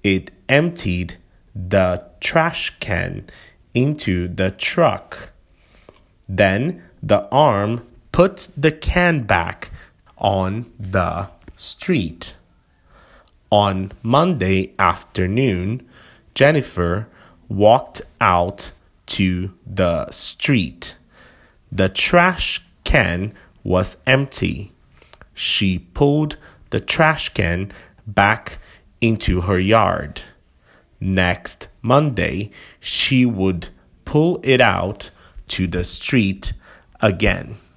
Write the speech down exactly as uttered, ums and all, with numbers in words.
It emptied the trash can into the truck. Then the arm put the can back on the street. On Monday afternoon, Jennifer walked out to the street. The trash can was empty. She pulled the trash can back into her yard. Next Monday, she would pull it out to the street again.